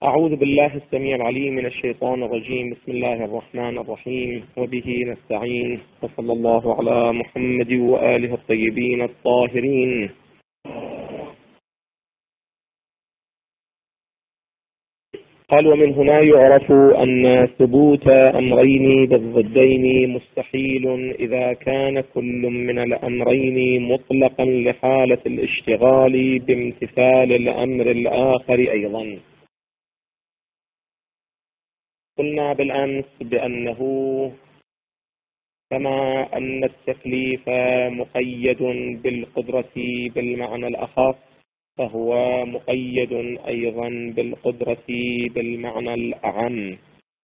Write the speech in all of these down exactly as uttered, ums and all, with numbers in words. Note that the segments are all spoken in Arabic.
أعوذ بالله السميع العليم من الشيطان الرجيم. بسم الله الرحمن الرحيم، وبه نستعين، وصلى الله على محمد وآله الطيبين الطاهرين. قال: ومن هنا يعرف أن ثبوت أمرين بالضدين مستحيل إذا كان كل من الأمرين مطلقا لحالة الاشتغال بامتثال الأمر الآخر أيضا. قلنا بالأمس بأنه كما أن التكليف مقيد بالقدرة بالمعنى الأخص، فهو مقيد أيضا بالقدرة بالمعنى الأعم.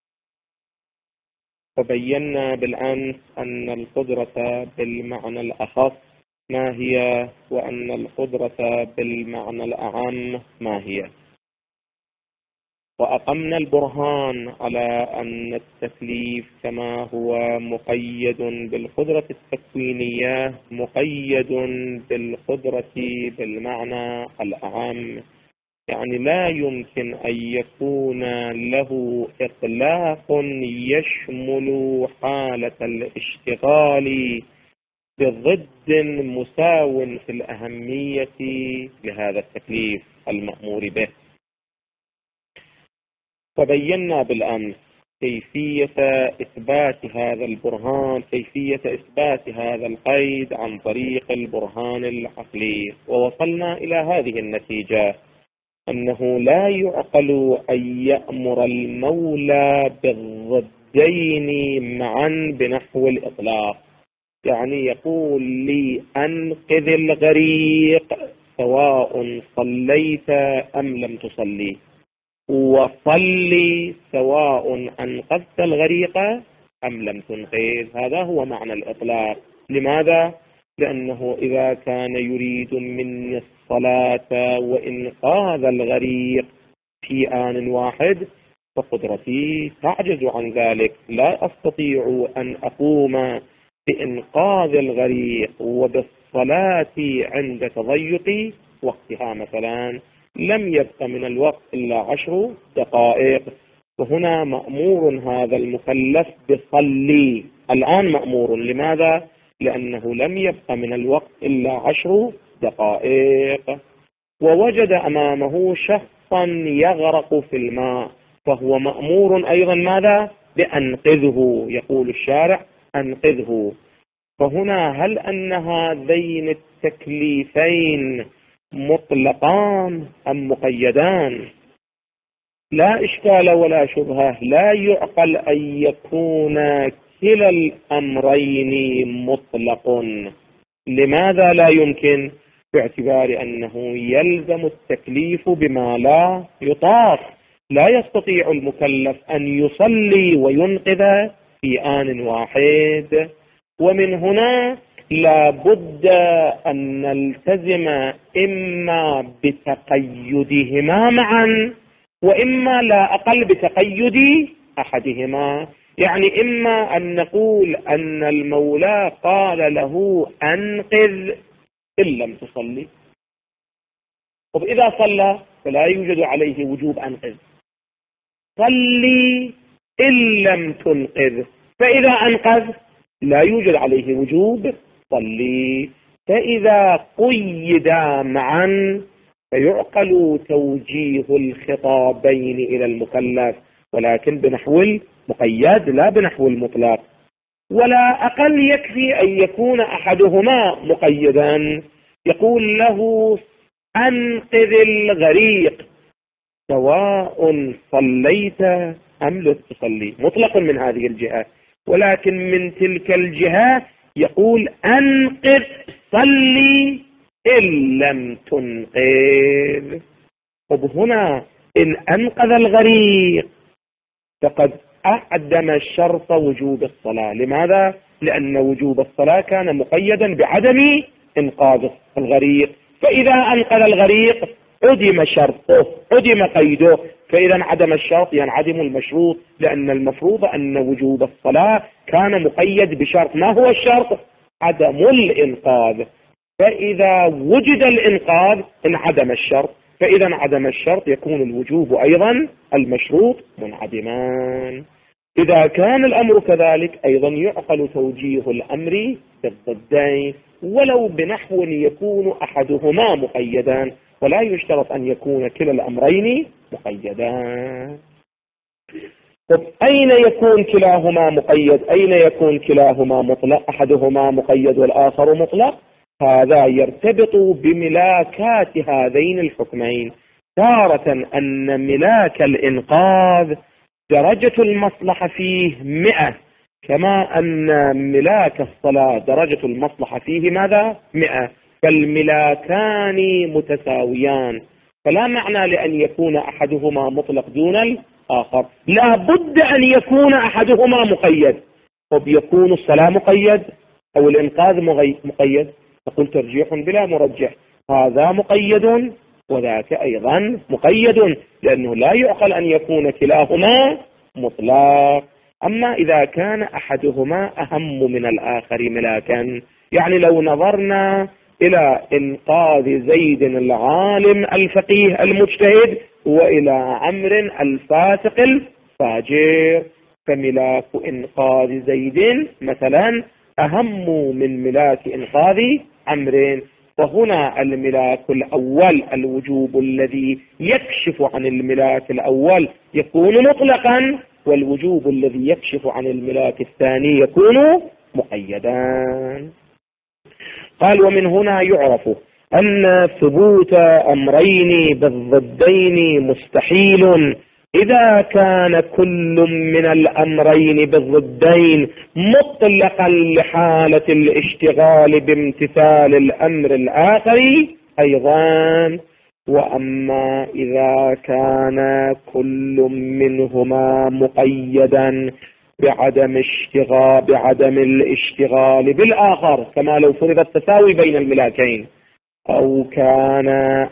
وبينا بالأمس أن القدرة بالمعنى الأخص ما هي، وأن القدرة بالمعنى الأعم ما هي. وأقمنا البرهان على أن التكليف كما هو مقيد بالقدرة التكوينية مقيد بالقدرة بالمعنى الأعم، يعني لا يمكن أن يكون له إطلاق يشمل حالة الاشتغال بضد مساو في الأهمية لهذا التكليف المأمور به. وبينا بالأمس كيفية إثبات هذا البرهان، كيفية إثبات هذا القيد عن طريق البرهان العقلي، ووصلنا إلى هذه النتيجة: أنه لا يعقل أن يأمر المولى بالضدين معا بنحو الإطلاق. يعني يقول لي أنقذ الغريق سواء صليت أم لم تصلي، وصلي سواء أنقذت الغريق أم لم تنقذ. هذا هو معنى الإطلاق. لماذا؟ لأنه إذا كان يريد مني الصلاة وإنقاذ الغريق في آن واحد فقدرتي تعجز عن ذلك، لا أستطيع أن أقوم بإنقاذ الغريق وبالصلاة عند تضيق وقتها. مثلا لم يبق من الوقت إلا عشر دقائق، وهنا مأمور هذا المكلف بصلي الآن مأمور. لماذا؟ لأنه لم يبق من الوقت إلا عشر دقائق، ووجد أمامه شخصا يغرق في الماء، فهو مأمور أيضا ماذا؟ بأنقذه. يقول الشارع أنقذه. فهنا هل أن هذين التكليفين مطلقان أم مقيدان؟ لا إشكال ولا شبهة، لا يعقل أن يكون كلا الأمرين مطلق. لماذا لا يمكن؟ باعتبار أنه يلزم التكليف بما لا يطاق. لا يستطيع المكلف أن يصلي وينقذ في آن واحد. ومن هنا لا بد أن نلتزم إما بتقيدهما معا، وإما لا أقل بتقيد أحدهما. يعني إما أن نقول أن المولى قال له أنقذ إن لم تصلي، وإذا صلى فلا يوجد عليه وجوب أنقذ. صلي إن لم تنقذ، فإذا أنقذ لا يوجد عليه وجوب صلي. فإذا قيدا معا فيعقل توجيه الخطابين إلى المكلف، ولكن بنحو المقيد لا بنحو المطلق. ولا أقل يكفي أن يكون أحدهما مقيدا، يقول له أنقذ الغريق سواء صليت أم لم تصلي، مطلق من هذه الجهة. ولكن من تلك الجهة يقول أنقذ صلي إن لم تنقذ. وهنا إن أنقذ الغريق فقد أعدم شرط وجوب الصلاة. لماذا؟ لأن وجوب الصلاة كان مقيدا بعدم إنقاذ الغريق، فإذا أنقذ الغريق عدم شرطه، عدم قيده، فإذا انعدم الشرط ينعدم المشروط، لأن المفروض أن وجوب الصلاة كان مقيد بشرط. ما هو الشرط؟ عدم الإنقاذ. فإذا وجد الإنقاذ انعدم الشرط. فإذا عدم الشرط يكون الوجوب أيضا المشروط منعدمان. إذا كان الأمر كذلك أيضا يعقل توجيه الأمر بالضدين، ولو بنحو يكون أحدهما مقيدا، ولا يشترط أن يكون كلا الأمرين مقيدان. طب أين يكون كلاهما مقيد؟ أين يكون كلاهما مطلق؟ أحدهما مقيد والآخر مطلق. هذا يرتبط بملاكات هذين الحكمين. تارة أن ملاك الإنقاذ درجة المصلحة فيه مئة، كما أن ملاك الصلاة درجة المصلحة فيه ماذا؟ مئة، فالملاكان متساويان، فلا معنى لأن يكون أحدهما مطلق دون الآخر، لا بد أن يكون أحدهما مقيد. طب يكون الصلاة مقيد أو الإنقاذ مقيد؟ نقول ترجيح بلا مرجح، هذا مقيد وذاك أيضا مقيد، لأنه لا يعقل أن يكون كلاهما مطلق. أما إذا كان أحدهما أهم من الآخر ملاكا، يعني لو نظرنا إلى إنقاذ زيد العالم الفقيه المجتهد وإلى عمرو الفاسق الفاجر، فملاك إنقاذ زيد مثلا أهم من ملاك إنقاذ عمرو، فهنا الملاك الأول الوجوب الذي يكشف عن الملاك الأول يكون مطلقا، والوجوب الذي يكشف عن الملاك الثاني يكون مقيدا. قال ومن هنا يعرف أن ثبوت أمرين بالضدين مستحيل إذا كان كل من الأمرين بالضدين مطلقا لحالة الاشتغال بامتثال الأمر الآخر أيضا. وأما إذا كان كل منهما مقيدا بعدم اشتغال بعدم الاشتغال بالآخر، كما لو فرض التساوي بين الملاكين، أو كان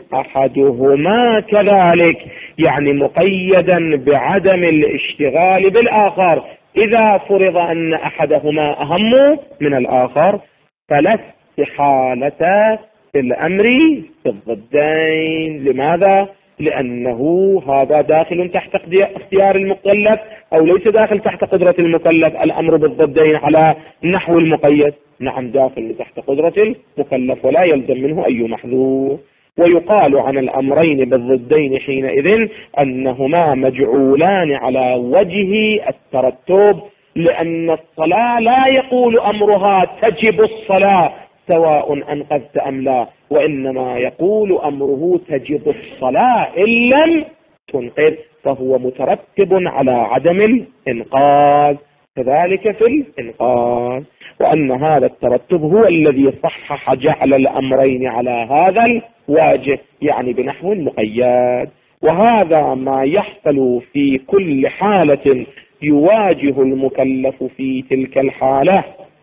أحدهما كذلك، يعني مقيدا بعدم الاشتغال بالآخر، إذا فرض أن أحدهما أهم من الآخر فلا استحالة في الأمر في الضدين. لماذا؟ لأنه هذا داخل تحت اختيار المكلف أو ليس داخل تحت قدرة المكلف الأمر بالضدين على نحو المقيد؟ نعم داخل تحت قدرة المكلف ولا يلزم منه أي محذور. ويقال عن الأمرين بالضدين حينئذ أنهما مجعولان على وجه الترتب، لأن الصلاة لا يقول أمرها تجب الصلاة سواء أنقذت أم لا، وإنما يقول أمره تجب الصلاة إن لم تنقذ، فهو مترتب على عدم الإنقاذ. كذلك في الإنقاذ، وأن هذا الترتب هو الذي صحح جعل الأمرين على هذا الواجه، يعني بنحو مقيد. وهذا ما يحصل في كل حالة يواجه المكلف في تلك الحالة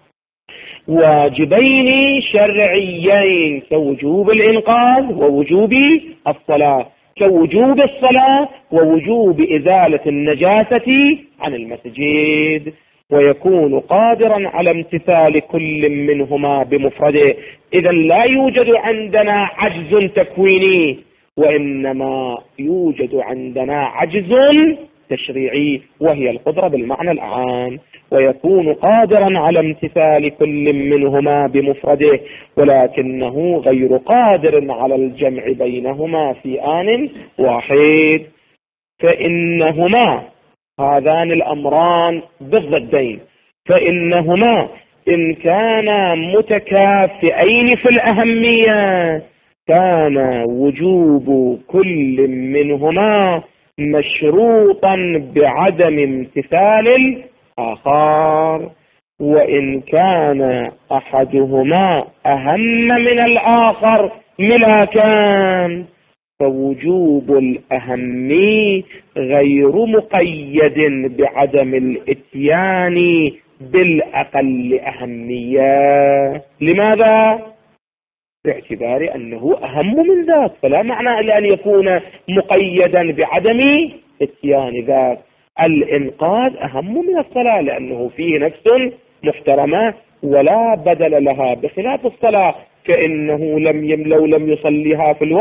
واجبين شرعيين كوجوب الإنقاذ ووجوب الصلاة، كوجوب الصلاة ووجوب إزالة النجاسة عن المسجد، ويكون قادرا على امتثال كل منهما بمفرده. إذا لا يوجد عندنا عجز تكويني، وإنما يوجد عندنا عجز تشريعي، وهي القدرة بالمعنى الأعام. ويكون قادرا على امتثال كل منهما بمفرده، ولكنه غير قادر على الجمع بينهما في آن واحد. فإنهما هذان الأمران بالضدين، فإنهما إن كانا متكافئين في الأهمية كان وجوب كل منهما مشروطا بعدم امتثال الآخر، وإن كان أحدهما أهم من الآخر ملاكان فوجوب الأهمي غير مقيد بعدم الإتيان بالأقل أهمية. لماذا؟ باعتبار أنه أهم من ذاك، فلا معنى إلا أن يكون مقيدا بعدم إتيان ذاك. الإنقاذ أهم من الصلاة لأنه فيه نفس محترمة ولا بدل لها، بخلاف الصلاة فإنه لم يم لو لم يصليها في الوقت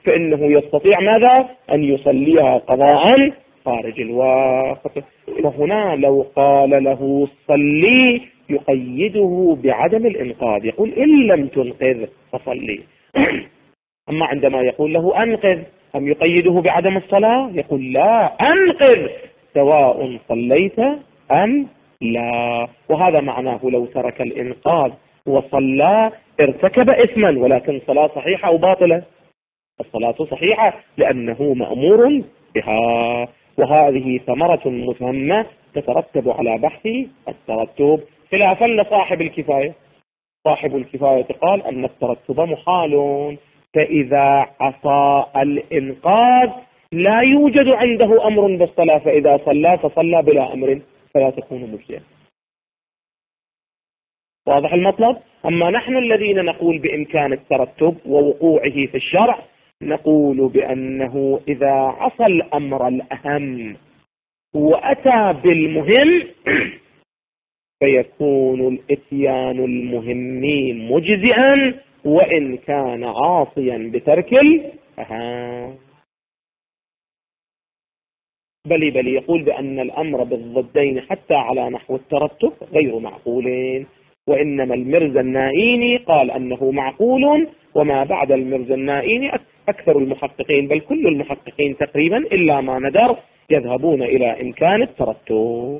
فإنه يستطيع ماذا؟ أن يصليها قضاء خارج الوقت. فهنا لو قال له صلي يقيده بعدم الإنقاذ، يقول إن لم تنقذ فصلي. أما عندما يقول له أنقذ، أم يقيده بعدم الصلاة؟ يقول لا، أنقذ سواء صليت أم لا. وهذا معناه لو ترك الإنقاذ وصلى ارتكب إثما، ولكن صلاة صحيحة أو باطلة؟ الصلاة صحيحة لأنه مأمور بها. وهذه ثمرة مهمة تترتب على بحث الترتب، خلافا لصاحب الكفاية. صاحب الكفاية قال أن الترتب محال، فإذا عصى الإنقاذ لا يوجد عنده أمر بالصلاة، فإذا صلى فصلى بلا أمر فلا تكون مجزئة. واضح المطلب؟ أما نحن الذين نقول بإمكان الترتب ووقوعه في الشرع، نقول بأنه إذا عصى الأمر الأهم وأتى بالمهم فيكون الإتيان المهم مجزئا وإن كان عاصيا بترك الأهم. بل بل يقول بأن الأمر بالضدين حتى على نحو الترتب غير معقولين، وإنما المرزا النائيني قال أنه معقول، وما بعد المرزا النائيني أكثر المحققين بل كل المحققين تقريبا إلا ما ندر يذهبون إلى إمكان الترتب.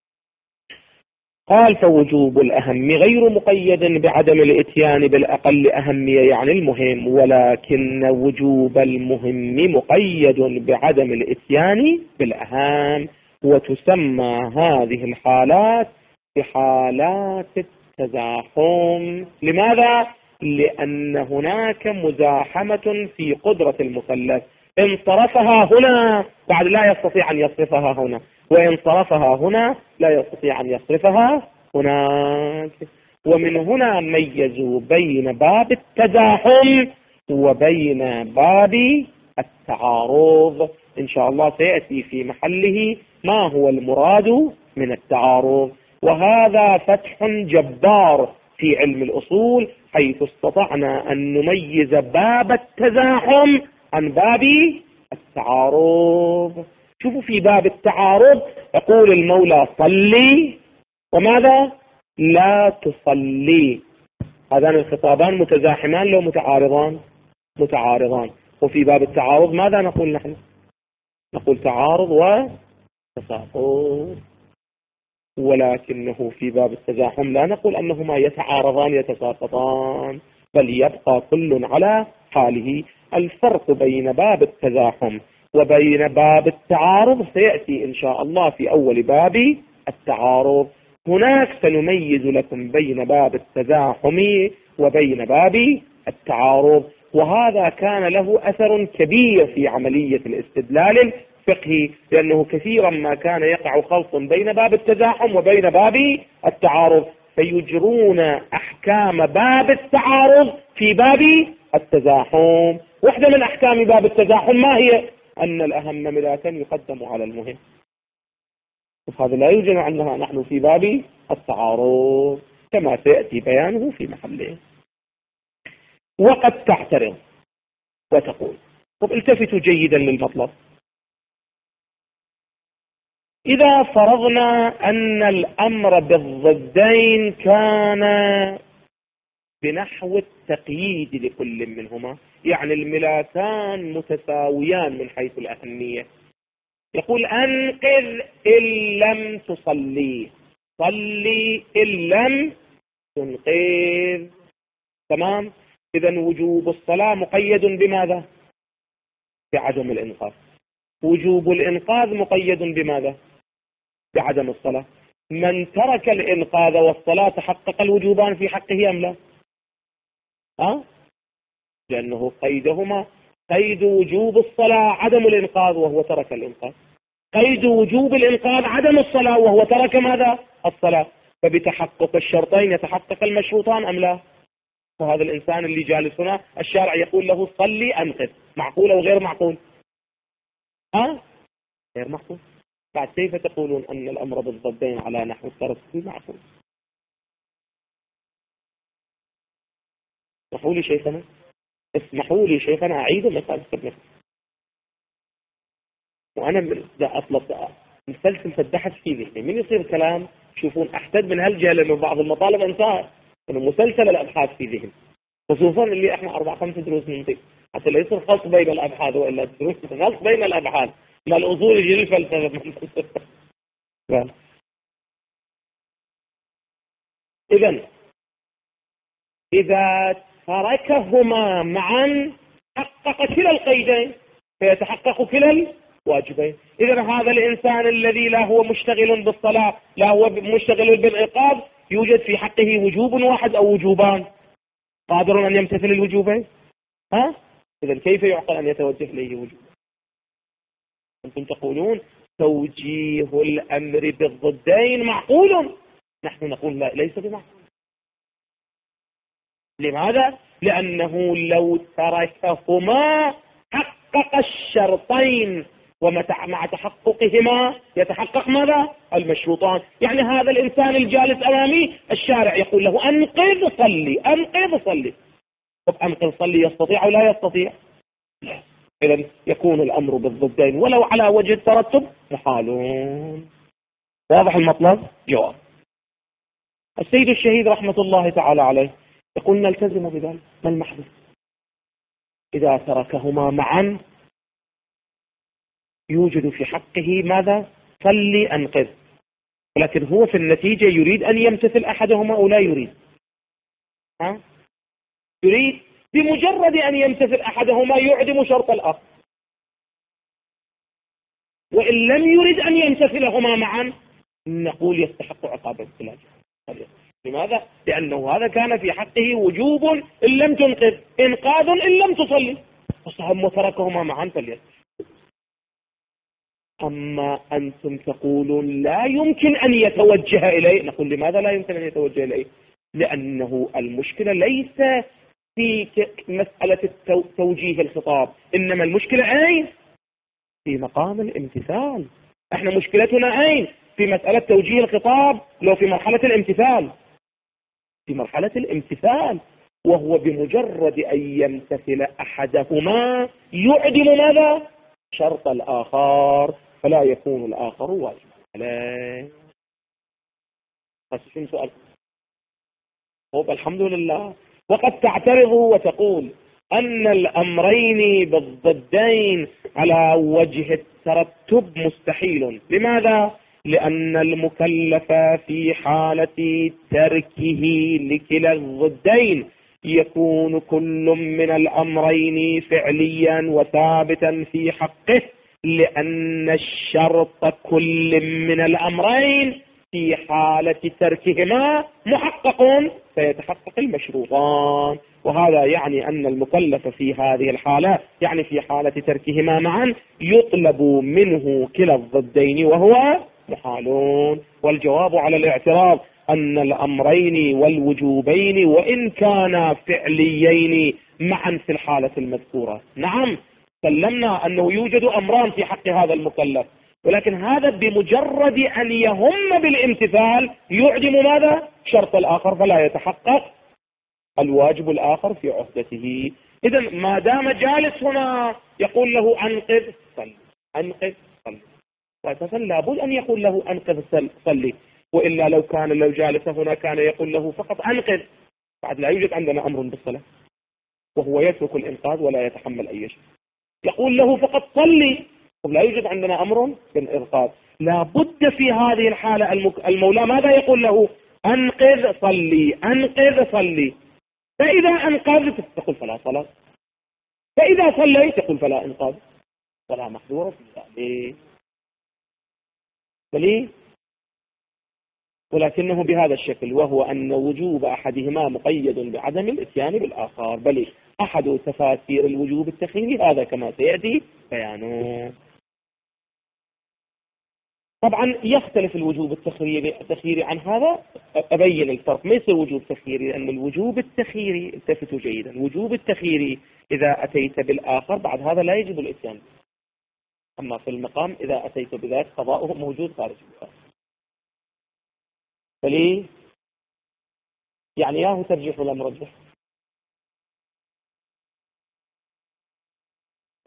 قال فوجوب الأهم غير مقيد بعدم الإتيان بالأقل أهمية يعني المهم، ولكن وجوب المهم مقيد بعدم الإتيان بالأهم. وتسمى هذه الحالات بحالات التزاحم. لماذا؟ لأن هناك مزاحمة في قدرة المكلف، إن صرفها هنا بعد لا يستطيع أن يصرفها هنا، وإن صرفها هنا لا يستطيع أن يصرفها هناك. ومن هنا ميزوا بين باب التزاحم وبين باب التعارض. إن شاء الله سيأتي في محله ما هو المراد من التعارض، وهذا فتح جبار في علم الأصول، حيث استطعنا أن نميز باب التزاحم عن باب التعارض. شوفوا في باب التعارض يقول المولى صلي وماذا؟ لا تصلي. هذان الخطابان متزاحمان لو متعارضان؟ متعارضان. وفي باب التعارض ماذا نقول نحن؟ نقول تعارض وتساقط. ولكنه في باب التزاحم لا نقول أنهما يتعارضان يتساقطان، بل يبقى كل على حاله. الفرق بين باب التزاحم وبين باب التعارض سيأتي إن شاء الله في أول باب التعارض. هناك سنميز لكم بين باب التزاحم وبين باب التعارض، وهذا كان له أثر كبير في عملية الاستدلال الفقهي، لأنه كثيرا ما كان يقع خلط بين باب التزاحم وبين باب التعارض، فيجرون أحكام باب التعارض في باب التزاحم. واحدة من أحكام باب التزاحم ما هي؟ أن الأهم ملاة يقدم على المهم. هذا لا يوجد عنها نحن في باب التعارض كما سيأتي بيانه في محله. وقد تعترض وتقول، طب التفتوا جيدا للمطلب، إذا فرضنا أن الأمر بالضدين كان بنحو التقييد لكل منهما، يعني الملاتان متساويان من حيث الأهمية. يقول أنقذ إن لم تصلي، صلي إن لم تنقذ. تمام؟ إذن وجوب الصلاة مقيد بماذا؟ بعدم الإنقاذ. وجوب الإنقاذ مقيد بماذا؟ بعدم الصلاة. من ترك الإنقاذ والصلاة تحقق الوجوبان في حقه أم لا؟ أه؟ لأنه قيدهما، قيد وجوب الصلاة عدم الإنقاذ وهو ترك الإنقاذ، قيد وجوب الإنقاذ عدم الصلاة وهو ترك ماذا؟ الصلاة. فبتحقق الشرطين يتحقق المشروطان أم لا؟ وهذا الإنسان اللي جالس هنا الشارع يقول له صلي أنقذ، معقول أو غير معقول؟ أه؟ غير معقول. بعد كيف تقولون أن الأمر بالضدين على نحو الترتيب معقول؟ نقول شيخنا اسمحوا لي شيخنا أعيد مسألة النفس، وأنا بدي أطلب مسلسل فالبحث في ذهني من يصير كلام تشوفون أحتد من هالجهة من بعض المطالب أنساها إنه مسلسل الأبحاث في ذهن، خصوصا اللي إحنا أربع خمس دروس ننطي حتى لا يصير خلط بين الأبحاث وإلا دروس خلط بين الأبحاث ما الأصول يجي الفلسفة. إذن إذا تركهما معا حقق كلا القيدين فيتحقق كلا الواجبين. إذن هذا الإنسان الذي لا هو مشتغل بالصلاة لا هو مشتغل بالعقاب يوجد في حقه وجوب واحد أو وجوبان، قادر أن يمتثل الوجوبين؟ ها؟ إذن كيف يعقل أن يتوجه إليه وجوب؟ أنتم تقولون توجيه الأمر بالضدين معقول، نحن نقول لا ليس بمعقول. لماذا؟ لأنه لو تركهما حقق الشرطين ومع تحققهما يتحقق ماذا؟ المشروطان. يعني هذا الإنسان الجالس أمامي الشارع يقول له أنقذ صلي أنقذ صلي، طب أنقذ صلي يستطيع أو لا يستطيع؟ إذن يكون الأمر بالضدين ولو على وجه الترتب محالون. واضح المطلب؟ جواب. السيد الشهيد رحمة الله تعالى عليه يقول نلتزم بذلك. ما المحدث؟ إذا تركهما معا يوجد في حقه ماذا؟ صلي أنقذ، ولكن هو في النتيجة يريد أن يمتثل أحدهما أو لا يريد؟ ها؟ يريد بمجرد أن يمتثل أحدهما يعدم شرط الآخر، وإن لم يرد أن يمتثلهما معا نقول يستحق عقاب الثلاثة. لماذا؟ لأنه هذا كان في حقه وجوب إن لم تنقذ، إنقاذ إن لم تصلي، فصهم وتركهما معا فليستحق. أما أنتم تقولون لا يمكن أن يتوجه إليه، نقول لماذا لا يمكن أن يتوجه إليه؟ لأنه المشكلة ليس في مسألة توجيه الخطاب، إنما المشكلة أين؟ في مقام الامتثال. احنا مشكلتنا أين؟ في مسألة توجيه الخطاب لو في مرحلة الامتثال، في مرحلة الامتثال، وهو بمجرد أن يمتثل أحدهما يعدم ماذا؟ شرط الآخر، فلا يكون الآخر واجبا عليه. بس شو سؤال؟ طب الحمد لله. وقد تعترض وتقول أن الأمرين بالضدين على وجه الترتب مستحيل. لماذا؟ لأن المكلف في حالة تركه لكلا الضدين يكون كل من الأمرين فعليا وثابتا في حقه، لأن الشرط كل من الأمرين في حالة تركهما محقق فيتحقق المشروطان. وهذا يعني أن المكلف في هذه الحالة يعني في حالة تركهما معا يطلب منه كلا الضدين وهو محالون. والجواب على الاعتراض أن الأمرين والوجوبين وإن كانا فعليين معا في الحالة المذكورة، نعم سلمنا أنه يوجد أمران في حق هذا المكلف، ولكن هذا بمجرد أن يهم بالامتثال يعدم ماذا؟ شرط الآخر، فلا يتحقق الواجب الآخر في عهدته. إذن ما دام جالس هنا يقول له أنقذ صلي أنقذ صلي، وأساسا لابد أن يقول له أنقذ صلي، وإلا لو كان لو جالس هنا كان يقول له فقط أنقذ، بعد لا يوجد عندنا أمر بالصلاة وهو يترك الإنقاذ ولا يتحمل أي شيء. يقول له فقط صلي ولا يوجد عندنا أمر بالإنقاذ. لابد في هذه الحالة المولى ماذا يقول له؟ أنقذ صلي أنقذ صلي. فإذا أنقذت تقول فلا صلاة، فإذا صليت تقول فلا إنقاذ ولا محذور في ذلك. فليه؟ ولكنه بهذا الشكل، وهو أن وجوب أحدهما مقيد بعدم الإتيان بالآخر. بل أحد تفاسير الوجوب التخييري هذا كما سيأتي بيانه. طبعا يختلف الوجوب التخييري التخييري عن هذا، أبين الفرق. ما يصير وجوب تخييري؟ لأن الوجوب التخييري التفتوا جيدا، الوجوب التخييري إذا أتيت بالآخر بعد هذا لا يجب الإتيان، أما في المقام إذا أتيت بذلك قضاؤه موجود خارج الآخر. فليه؟ يعني ياهو ترجح ولا مرجح؟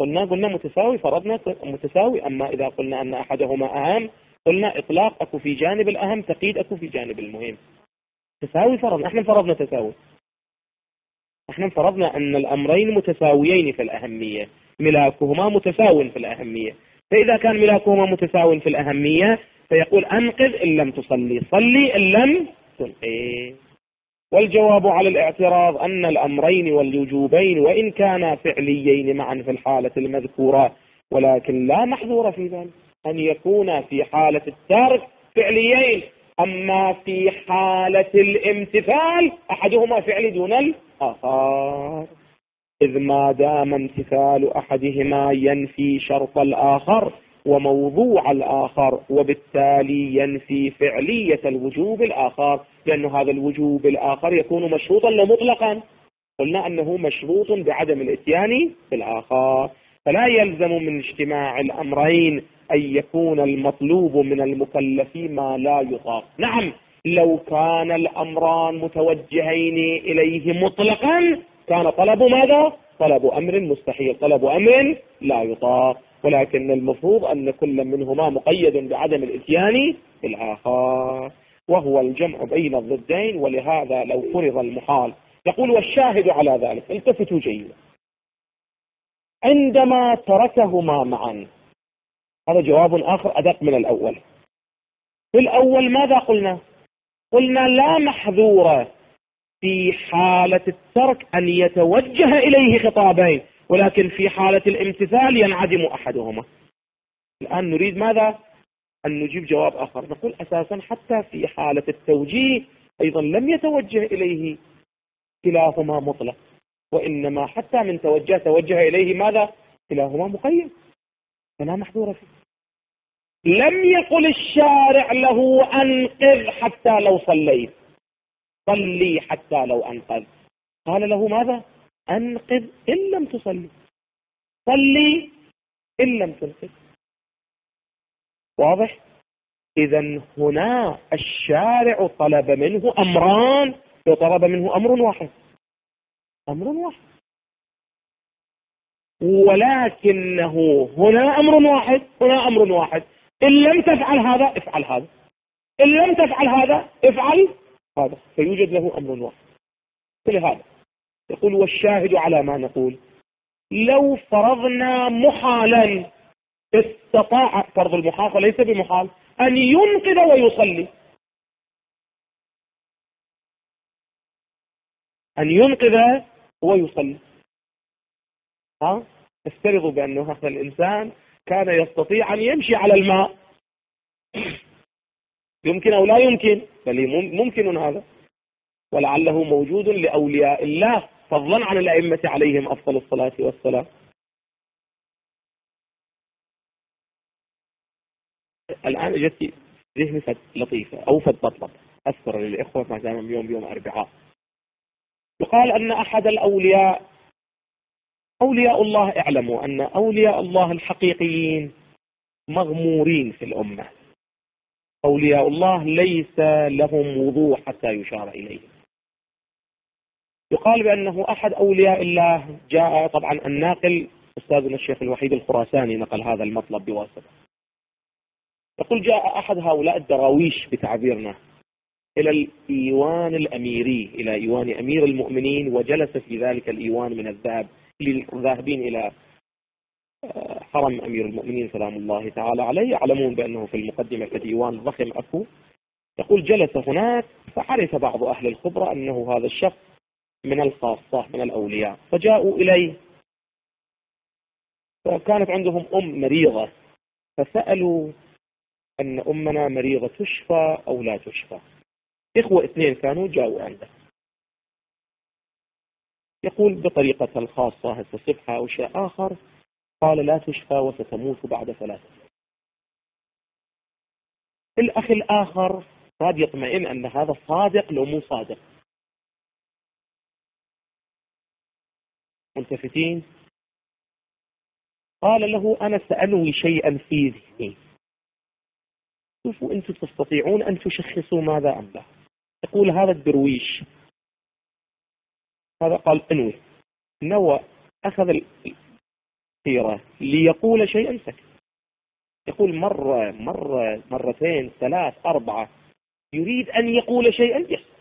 قلنا قلنا متساوي، فرضنا متساوي. أما إذا قلنا أن أحدهما أهم قلنا إطلاق أكو في جانب الأهم، تقييد أكو في جانب المهم. تساوي فرضنا، احنا فرضنا تساوي، احنا فرضنا أن الأمرين متساويين في الأهمية، ملاكهما متساو في الأهمية. فإذا كان ملاكهما متساو في الأهمية فيقول أنقذ إن لم تصلي، صلي إن لم تنقذ. والجواب على الاعتراض أن الأمرين والوجوبين وإن كانا فعليين معا في الحالة المذكورة، ولكن لا محظور في ذلك أن يكون في حالة الترك فعليين، أما في حالة الامتثال أحدهما فعلي دون الآخر، إذ ما دام امتثال أحدهما ينفي شرط الآخر وموضوع الآخر، وبالتالي ينفي فعلية الوجوب الآخر، لأن هذا الوجوب الآخر يكون مشروطا مطلقا. قلنا أنه مشروط بعدم الاتيان بالآخر، فلا يلزم من اجتماع الأمرين أن يكون المطلوب من المكلف ما لا يطاق. نعم، لو كان الأمران متوجهين إليه مطلقا كان طلب ماذا؟ طلب أمر مستحيل، طلب أمر لا يطاق، ولكن المفروض أن كل منهما مقيد بعدم الاتيان بالآخر، وهو الجمع بين الضدين. ولهذا لو فرض المحال، يقول والشاهد على ذلك، التفتوا جيدا، عندما تركهما معا، هذا جواب آخر أدق من الأول. في الأول ماذا قلنا؟ قلنا لا محذور في حالة الترك أن يتوجه إليه خطابين، ولكن في حالة الامتثال ينعدم أحدهما. الآن نريد ماذا؟ أن نجيب جواب آخر، نقول أساسا حتى في حالة التوجيه أيضا لم يتوجه إليه كلاهما مطلق، وإنما حتى من توجه توجه إليه ماذا؟ كلاهما مقيد، فلا محظور فيه. لم يقل الشارع له أنقذ حتى لو صليت، صلي حتى لو أنقذ، قال له ماذا؟ أنقذ إن لم تصلي، صلي إن لم تنقذ. واضح؟ إذن هنا الشارع طلب منه أمران، وطلب منه أمر واحد، أمر واحد، ولكنه هنا أمر واحد، هنا أمر واحد. إن لم تفعل هذا افعل هذا، إن لم تفعل هذا افعل هذا، فيوجد له أمر واحد. فلهذا يقول والشاهد على ما نقول، لو فرضنا محالا استطاع، فرض المحال ليس بمحال، أن ينقذ ويصلي، أن ينقذ ويصلي. ها؟ افترضوا بأنه هذا الإنسان كان يستطيع أن يمشي على الماء، يمكن أو لا يمكن؟ بل ممكن هذا، ولعله موجود لأولياء الله فضلا عن الأئمة عليهم أفضل الصلاة والسلام. الآن جت ذهني فد لطيفة أو فد بطلب أذكر للإخوة ما دام اليوم يوم أربعاء. يقال أن أحد الأولياء، أولياء الله، اعلموا أن أولياء الله الحقيقيين مغمورين في الأمة، أولياء الله ليس لهم وضوح حتى يشار إليهم. يقال بأنه أحد أولياء الله جاء، طبعا الناقل أستاذنا الشيخ الوحيد الخراساني نقل هذا المطلب بواسطة، يقول جاء أحد هؤلاء الدراويش بتعبيرنا إلى الإيوان الأميري، إلى إيوان أمير المؤمنين، وجلس في ذلك الإيوان من الذهب للذاهبين إلى حرم أمير المؤمنين سلام الله تعالى عليه، يعلمون بأنه في المقدمة كديوان ضخم أكو. يقول جلس هناك فعرف بعض أهل الخبرة أنه هذا الشخص من الخاصة من الأولياء، فجاءوا إليه، فكانت عندهم أم مريضة، فسألوا أن أمنا مريضة تشفى أو لا تشفى. إخوة اثنين كانوا جاءوا عنده، يقول بطريقة الخاصة هسه صبحة أو شيء آخر، قال لا تشفى وستموت بعد ثلاثة. الأخ الآخر قد يطمئن أن هذا صادق لو مو صادق. ملتفتين؟ قال له أنا سأنوي شيئا في ذهني، شوفوا أنتم تستطيعون أن تشخصوا ماذا أم لا. يقول هذا الدرويش هذا قال أنوي، نوى، أخذ كثيرة ليقول شيئا سكت. يقول مرة مرة مرتين ثلاث أربعة، يريد أن يقول شيئا يسكت.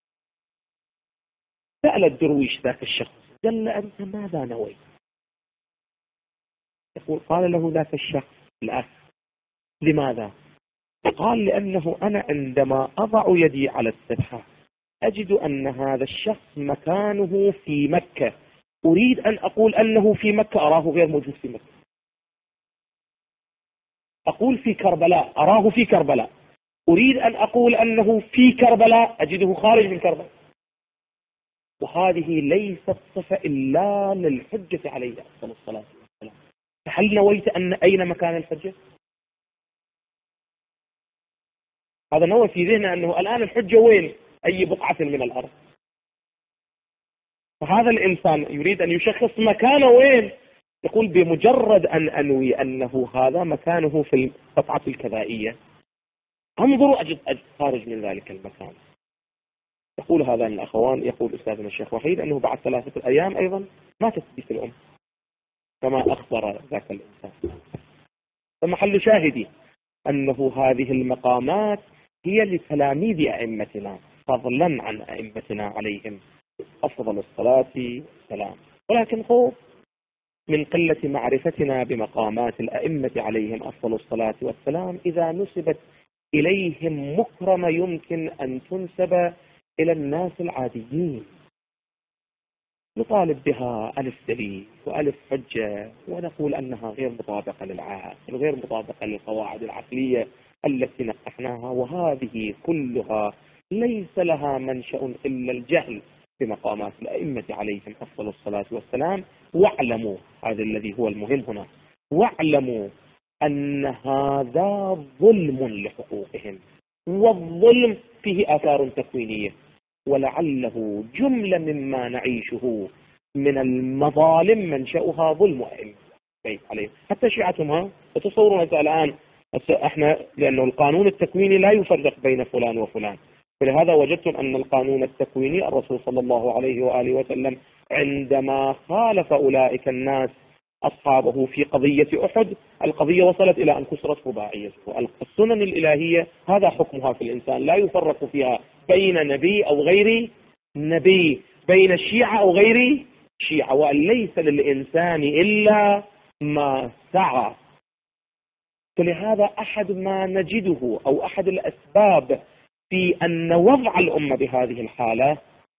سأل الدرويش ذاك الشخص، قال له أنت ماذا نويت؟ يقول قال له ذاك الشخص الأخ لماذا؟ قال لأنه أنا عندما أضع يدي على السبحة أجد أن هذا الشخص مكانه في مكة، أريد أن أقول أنه في مكة أراه غير موجود في مكة. أقول في كربلاء أراه في كربلاء، أريد أن أقول أنه في كربلاء أجده خارج من كربلاء. وهذه ليست صفة إلا للحجة عليه أفضل الصلاة والسلام. فهل نويت أن أين مكان الحجة؟ هذا نوى في ذهنه أنه الآن الحجة وين؟ أي بقعة من الأرض. فهذا الإنسان يريد أن يشخص مكانه وين، يقول بمجرد أن أنوي أنه هذا مكانه في القطعة الكذائية انظروا أجد, أجد خارج من ذلك المكان. يقول هذا الأخوان، يقول أستاذنا الشيخ وحيد أنه بعد ثلاثة أيام أيضا ماتت بيت الأم كما أخبر ذاك الإنسان. فمحل شاهدي أنه هذه المقامات هي لتلاميذ أئمتنا فضلا عن أئمتنا عليهم أفضل الصلاة والسلام. ولكن خوف من قلة معرفتنا بمقامات الأئمة عليهم أفضل الصلاة والسلام إذا نسبت إليهم مكرمة يمكن أن تنسب إلى الناس العاديين، نطالب بها ألف دليل وألف حجة ونقول أنها غير مطابقة للعقل وغير مطابقة للقواعد العقلية التي نقحناها، وهذه كلها ليس لها منشأ إلا الجهل بمقامات الأئمة عليهم أفضل الصلاة والسلام. واعلموا، هذا الذي هو المهم هنا، واعلموا أن هذا ظلم لحقوقهم، والظلم فيه آثار تكوينية، ولعله جملة مما نعيشه من المظالم منشأها ظلم أئمة عليهم. حتى شيعتهم ها وتصورون الآن احنا، لأنه القانون التكويني لا يفرق بين فلان وفلان، فلهذا وجدتم أن القانون التكويني الرسول صلى الله عليه وآله وسلم عندما خالف أولئك الناس أصحابه في قضية أحد، القضية وصلت إلى أن كسرت رباعيته. السنن الإلهية هذا حكمها في الإنسان، لا يفرق فيها بين نبي أو غير نبي، بين الشيعة أو غير شيعة، وليس للإنسان إلا ما سعى. فلهذا أحد ما نجده أو أحد الأسباب في أن وضع الأمة بهذه الحالة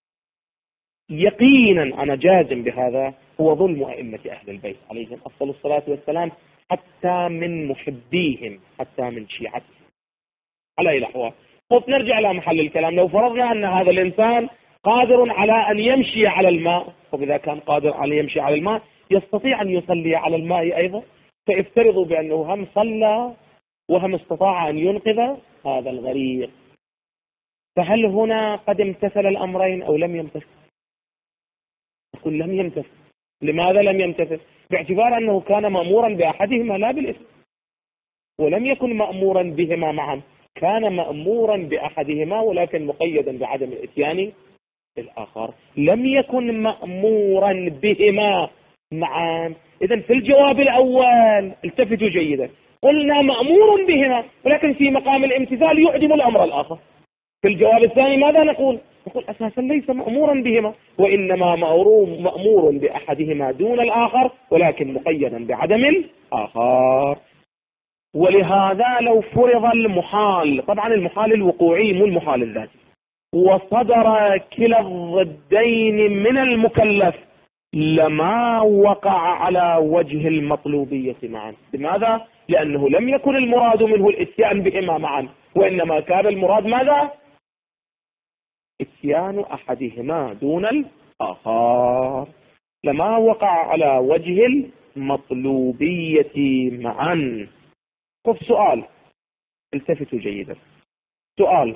يقينا أنا جازم بهذا هو ظلم أئمة أهل البيت عليهم أفضل الصلاة والسلام، حتى من محبيهم حتى من شيعتهم على أي الأحوال. طب نرجع إلى محل الكلام، لو فرضنا أن هذا الإنسان قادر على أن يمشي على الماء، فإذا كان قادر على يمشي على الماء يستطيع أن يصلي على الماء أيضا، فافترضوا بأنه هم صلى وهم استطاع أن ينقذ هذا الغريق، فهل هنا قد امتثل الأمرين أو لم يمتثل؟ يقول لم يمتثل. لماذا لم يمتثل؟ باعتبار أنه كان مأمورا بأحدهما لا بالإثم، ولم يكن مأمورا بهما معا، كان مأمورا بأحدهما ولكن مقيدا بعدم الإتيان بالآخر، لم يكن مأمورا بهما معا. إذن في الجواب الأول التفتوا جيدا، قلنا مأمور بهما ولكن في مقام الامتثال يعدم الأمر الآخر. في الجواب الثاني ماذا نقول؟ نقول أساسا ليس مأمورا بهما، وإنما مأمور بأحدهما دون الآخر ولكن مقيدا بعدم الآخر. ولهذا لو فرض المحال، طبعا المحال الوقوعي مو المحال الذاتي، وصدر كلا الضدين من المكلف لما وقع على وجه المطلوبية معا. لماذا؟ لأنه لم يكن المراد منه الاتيان بهما معا، وإنما كان المراد ماذا؟ اتيان أحدهما دون الآخر، لما وقع على وجه المطلوبية معا. خذ سؤال، التفتوا جيدا، سؤال،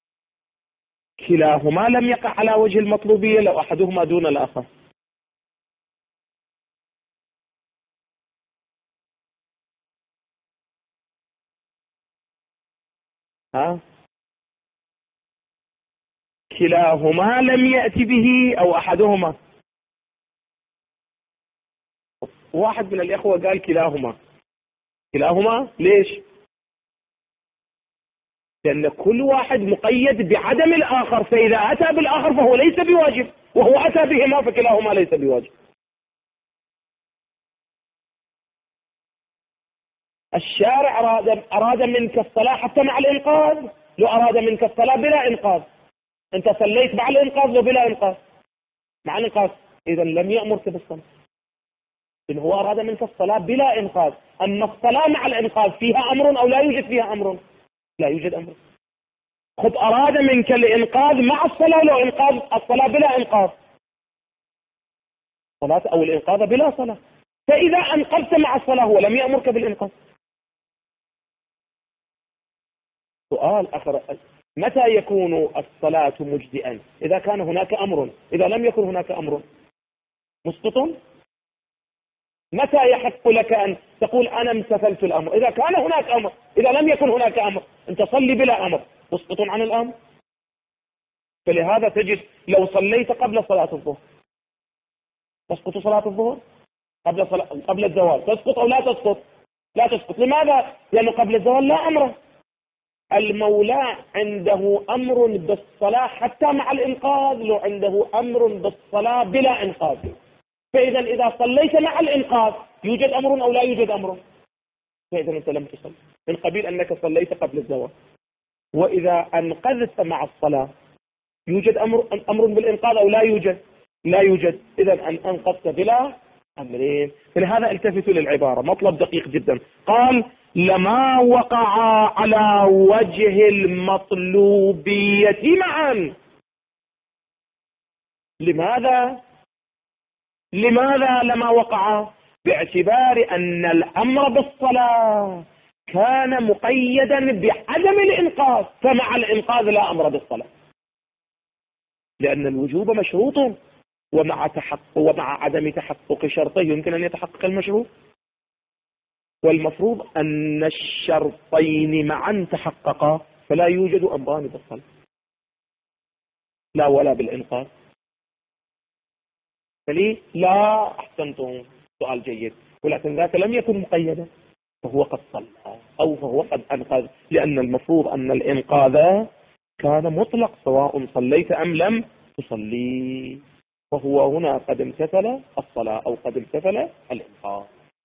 كلاهما لم يقع على وجه المطلوبية لو أحدهما دون الآخر، ها؟ كلاهما لم يأتي به أو أحدهما. واحد من الإخوة قال كلاهما. كلاهما ليش؟ لأن كل واحد مقيد بعدم الآخر، فإذا أتى بالآخر فهو ليس بواجب، وهو أتى بهما فكلاهما ليس بواجب. الشارع أراد, أراد منك الصلاة حتى مع الإنقاذ، لو أراد منك الصلاة بلا إنقاذ، أنت صليت مع الإنقاذ لو بلا إنقاذ، مع الإنقاذ إذا لم يأمرك بالصلاة، إن هو أراد منك الصلاة بلا إنقاذ. أن الصلاة مع الإنقاذ فيها أمر أو لا يوجد فيها أمر؟ لا يوجد أمر. خذ أراد منك الإنقاذ مع الصلاة لو إنقاذ الصلاة بلا إنقاذ، صلاة أو الإنقاذ بلا صلاة، فإذا أنقذت مع الصلاة هو لم يأمرك بالإنقاذ. سؤال آخر، متى يكون الصلاة مجزئا؟ إذا كان هناك أمر، إذا لم يكن هناك أمر مسقط. متى يحق لك أن تقول أنا امتثلت الأمر؟ إذا كان هناك أمر، إذا لم يكن هناك أمر أنت صلي بلا أمر، مسقط عن الأمر. فلهذا تجد لو صليت قبل صلاة الظهر تسقط صلاة الظهر، قبل صلاة قبل الزوال تسقط أو لا تسقط؟ لا تسقط. لماذا؟ لأنه قبل الزوال لا أمر. المولى عنده أمر بالصلاة حتى مع الإنقاذ، لو عنده أمر بالصلاة بلا إنقاذ. فإذا إذا صليت مع الإنقاذ يوجد أمر أو لا يوجد أمر؟ فإذا أنت لم تصل، من قبيل أنك صليت قبل الزوال. وإذا أنقذت مع الصلاة يوجد أمر أمر بالإنقاذ أو لا يوجد؟ لا يوجد. إذا أن أنقذت بلا أمرين. فلهذا التفتوا للعبارة، مطلب دقيق جدا. قال لما وقع على وجه المطلوبية معا. لماذا؟ لماذا لما وقع؟ باعتبار أن الأمر بالصلاة كان مقيدا بعدم الإنقاذ، فمع الإنقاذ لا أمر بالصلاة، لأن الوجوب مشروط، ومع تحقق ومع عدم تحقق شرطه يمكن أن يتحقق المشروط. والمفروض أن الشرطين معا تحققا، فلا يوجد أمران بالصلاة، لا ولا بالإنقاذ. فليه؟ لا، أحسنتم، سؤال جيد، ولكن ذاك لم يكن مقيدا فهو قد صلى أو فهو قد أنقذ، لأن المفروض أن الإنقاذ كان مطلق سواء صليت أم لم تصلي، وهو هنا قد امتثل الصلاة أو قد امتثل الإنقاذ.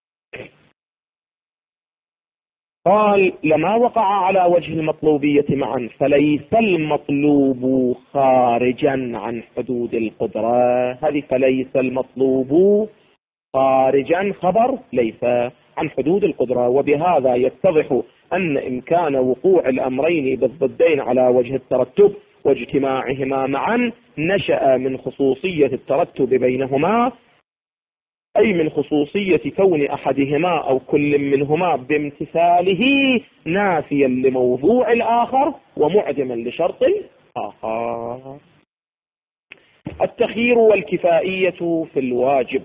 قال لما وقع على وجه المطلوبية معا فليس المطلوب خارجا عن حدود القدرة. هذه فليس المطلوب خارجا خبر ليس عن حدود القدرة، وبهذا يتضح أن إمكان وقوع الأمرين بالضدين على وجه الترتب واجتماعهما معا نشأ من خصوصية الترتب بينهما، أي من خصوصية كون أحدهما أو كل منهما بامتثاله نافيا لموضوع الآخر ومعدما لشرط الآخر. التخيير والكفائية في الواجب.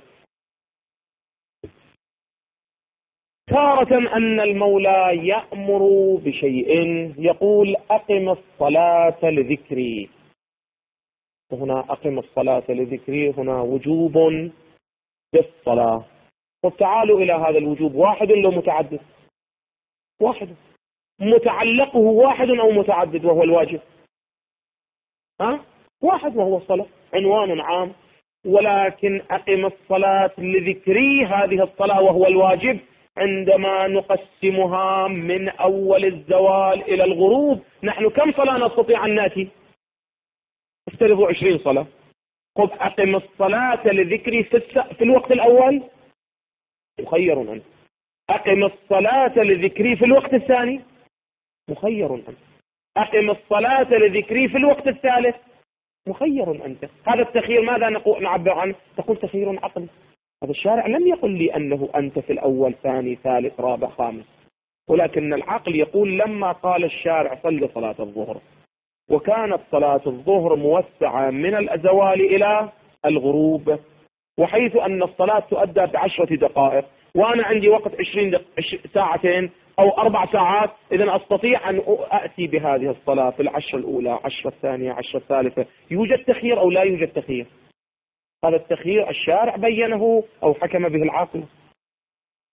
تارة أن المولى يأمر بشيء يقول أقم الصلاة لذكري، وهنا أقم الصلاة لذكري هنا وجوب بالصلاة. وتعالوا إلى هذا الوجوب، واحد لو متعدد؟ واحد. متعلقه واحد أو متعدد وهو الواجب؟ ها؟ واحد وهو الصلاة، عنوان عام. ولكن أقم الصلاة لذكري هذه الصلاة وهو الواجب عندما نقسمها من أول الزوال إلى الغروب نحن كم صلاة نستطيع أن نأتي؟ افترضوا عشرين صلاة. خذ أقم الصلاة لذكري في, الس... في الوقت الأول مخير أنت. أقم الصلاة لذكري في الوقت الثاني مخير أنت. أقم الصلاة لذكري في الوقت الثالث مخير أنت. هذا التخيير ماذا نقول نعبر عنه؟ تقول تخيير عقلي. هذا الشارع لم يقل لي أنه أنت في الأول ثاني ثالث رابع خامس، ولكن العقل يقول لما قال الشارع صل صلاة الظهر وكانت صلاة الظهر موسعة من الزوال إلى الغروب، وحيث أن الصلاة تؤدى بعشرة دقائق وأنا عندي وقت عشرين دق... ساعتين أو أربع ساعات، إذن أستطيع أن أأتي بهذه الصلاة في العشر الأولى، عشر الثانية، عشر الثالثة. يوجد تخيير أو لا يوجد تخيير؟ هذا التخيير الشارع بينه أو حكم به العاقل.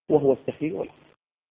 وهو التخيير والعقل.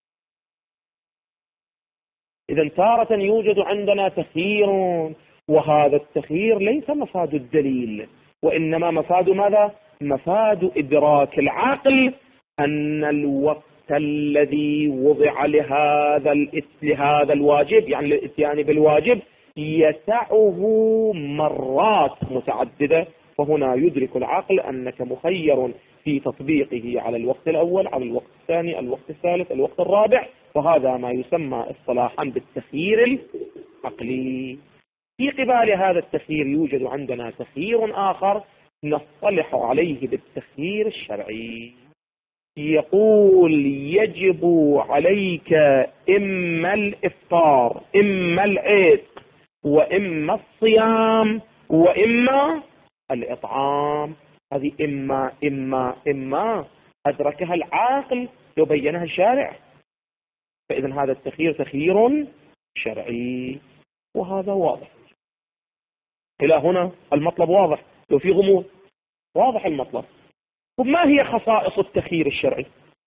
إذا تارة يوجد عندنا تخيير، وهذا التخيير ليس مفاد الدليل، وإنما مفاد ماذا؟ مفاد إدراك العقل أن الوقت الذي وضع لهذا لهذا الواجب، يعني للإتيان بالواجب، يسعه مرات متعددة، فهنا يدرك العقل أنك مخير في تطبيقه على الوقت الأول، على الوقت الثاني، الوقت الثالث، الوقت الرابع، وهذا ما يسمى اصطلاحا بالتخيير العقلي. في قبال هذا التخيير يوجد عندنا تخيير آخر نصطلح عليه بالتخيير الشرعي. يقول يجب عليك إما الإفطار، إما العتق، وإما الصيام، وإما الإطعام. هذه إما إما إما أدركها العاقل يبينها الشارع، فإذا هذا التخيير تخيير شرعي، وهذا واضح. إلى هنا المطلب واضح، لو في غموض واضح المطلب. وما هي خصائص التخيير الشرعي؟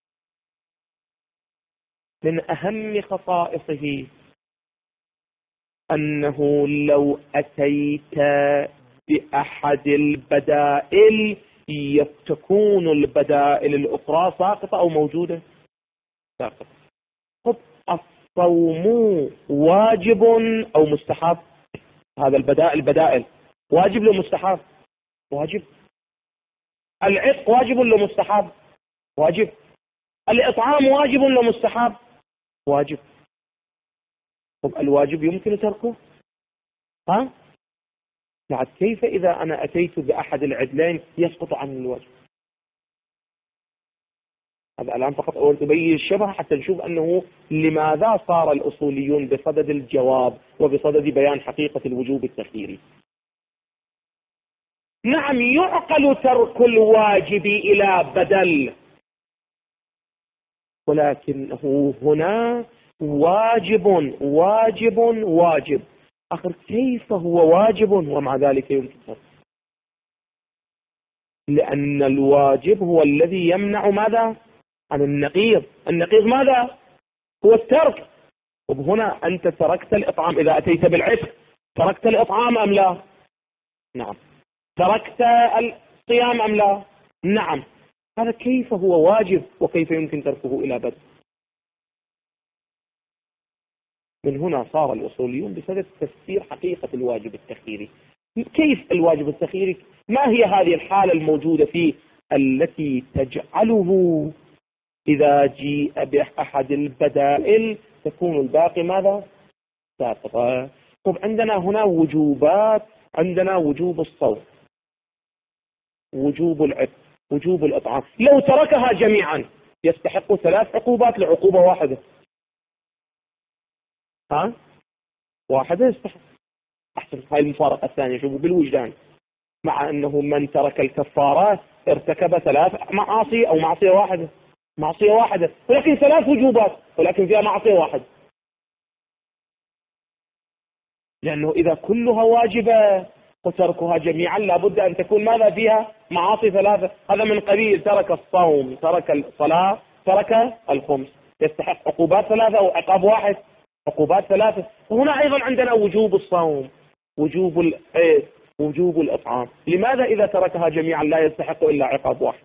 من أهم خصائصه أنه لو أتيت بأحد البدائل تكون البدائل الأخرى ساقطة أو موجودة ساقطة. طب الصوم واجب أو مستحب؟ هذا البدائل البدائل واجب لو مستحب؟ واجب. العتق واجب لو مستحب؟ واجب. الإطعام واجب لو مستحب؟ واجب. طب الواجب يمكن تركه؟ ها؟ بعد كيف إذا أنا أتيت بأحد العدلين يسقط عن الواجب؟ هذا الآن فقط أول تبين الشبه حتى نشوف أنه لماذا صار الأصوليون بصدد الجواب وبصدد بيان حقيقة الوجوب التخييري. نعم يعقل ترك الواجب إلى بدل، ولكنه هنا واجب واجب واجب. آخر كيف هو واجب ومع ذلك يمكن ترك؟ لأن الواجب هو الذي يمنع ماذا؟ عن النقيض. النقيض ماذا؟ هو الترك. وهنا أنت تركت الإطعام، إذا أتيت بالعتق تركت الإطعام أم لا؟ نعم. تركت الصيام أم لا؟ نعم. هذا كيف هو واجب وكيف يمكن تركه إلى بدء؟ من هنا صار الأصوليون بسبب تفسير حقيقة الواجب التخييري. كيف الواجب التخييري؟ ما هي هذه الحالة الموجودة فيه التي تجعله إذا جيء بأحد البدائل تكون الباقي ماذا؟ ساقطة. طب عندنا هنا وجوبات، عندنا وجوب الصوم، وجوب العتق، وجوب الإطعام، لو تركها جميعا يستحق ثلاث عقوبات لعقوبة واحدة. ها؟ واحدة يستحق. أحسن. هاي المفارقة الثانية شوفوا بالوجدان، مع أنه من ترك الكفارات ارتكب ثلاث معاصي أو معصية واحدة، معصية واحدة ولكن ثلاث وجوبات ولكن فيها معصية واحدة، لأنه إذا كلها واجبة وتركها جميعا لابد أن تكون ماذا فيها؟ معاصي ثلاثة. هذا من قبيل ترك الصوم، ترك الصلاة، ترك الخمس، يستحق عقوبات ثلاثة وعقاب واحد، عقوبات ثلاثة. وهنا أيضا عندنا وجوب الصوم، وجوب العيد، وجوب الإطعام. لماذا إذا تركها جميعا لا يستحق إلا عقاب واحد؟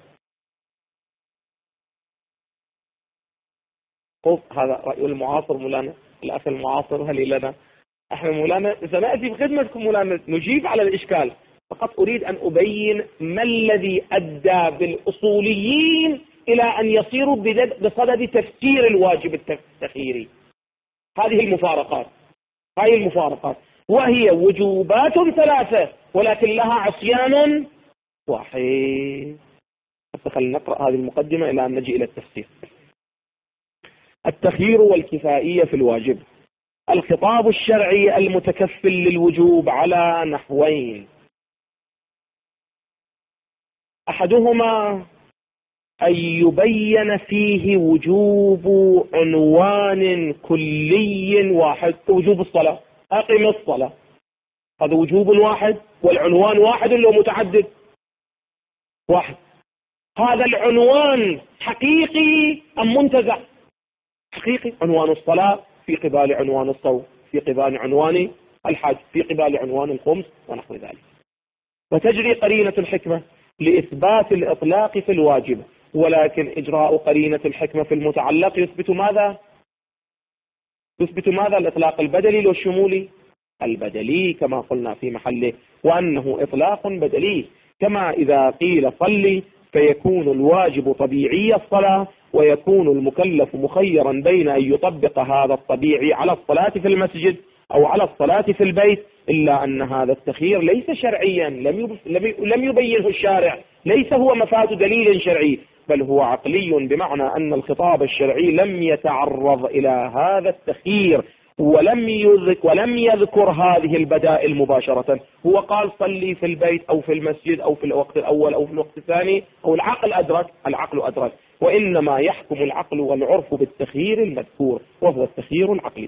طب هذا رأي المعاصر مولانا، الأخ المعاصر هل لنا؟ احنا مولانا سنأتي بخدمتكم مولانا نجيب على الإشكال، فقط أريد أن أبين ما الذي أدى بالأصوليين إلى أن يصيروا بصدد تفسير الواجب التخييري. هذه المفارقات، هذه المفارقات، وهي وجوبات ثلاثة ولكن لها عصيان واحد. خلينا نقرأ هذه المقدمة إلى أن نجي إلى التفسير. التخيير والكفائية في الواجب. الخطاب الشرعي المتكفل للوجوب على نحوين: أحدهما أن يبين فيه وجوب عنوان كلي واحد، وجوب الصلاة، أقم الصلاة، هذا وجوب واحد والعنوان واحد لو متعدد؟ واحد. هذا العنوان حقيقي أم منتزع؟ حقيقي. عنوان الصلاة في قبال عنوان الصوم، في قبال عنوان الحج، في قبال عنوان الخمس ونحو ذلك. وتجري قرينة الحكمة لإثبات الإطلاق في الواجب، ولكن إجراء قرينة الحكمة في المتعلق يثبت ماذا؟ يثبت ماذا؟ الإطلاق البدلي والشمولي البدلي كما قلنا في محله، وأنه إطلاق بدلي. كما إذا قيل صلي فيكون الواجب طبيعي الصلاة، ويكون المكلف مخيرا بين أن يطبق هذا الطبيعي على الصلاة في المسجد أو على الصلاة في البيت، إلا أن هذا التخيير ليس شرعيا، لم يبينه الشارع، ليس هو مفاد دليل شرعي، بل هو عقلي، بمعنى أن الخطاب الشرعي لم يتعرض إلى هذا التخيير ولم يذكر, ولم يذكر هذه البدائل مباشرة. هو قال صلي في البيت أو في المسجد أو في الوقت الأول أو في الوقت الثاني، أو العقل أدرك العقل أدرك وإنما يحكم العقل والعرف بالتخيير المذكور، وهو التخيير العقلي.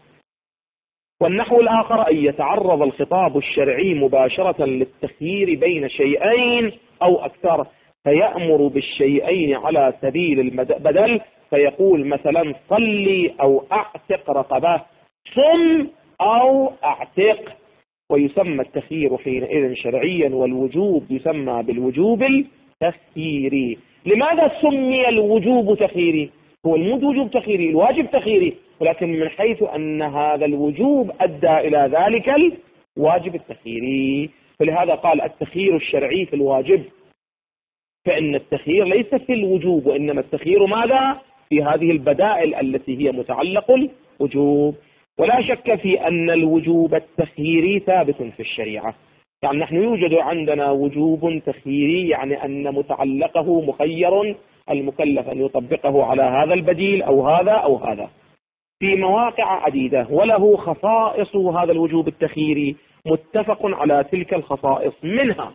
والنحو الآخر أن يتعرض الخطاب الشرعي مباشرة للتخيير بين شيئين أو أكثر، فيأمر بالشيئين على سبيل البدل، فيقول مثلا صلي أو أعتق رقبة، صم أو أعتق، ويسمى التخيير حينئذ شرعيا، والوجوب يسمى بالوجوب التخييري. لماذا سمي الوجوب تخييري؟ هو الوجوب تخييري، الواجب تخييري، ولكن من حيث أن هذا الوجوب أدى إلى ذلك الواجب التخييري، فلهذا قال التخيير الشرعي في الواجب، فإن التخيير ليس في الوجوب، وإنما التخيير ماذا؟ في هذه البدائل التي هي متعلق الوجوب. ولا شك في أن الوجوب التخييري ثابت في الشريعة، يعني نحن يوجد عندنا وجوب تخييري، يعني أن متعلقه مخير، المكلف أن يطبقه على هذا البديل أو هذا أو هذا في مواقع عديدة، وله خصائص هذا الوجوب التخييري متفق على تلك الخصائص، منها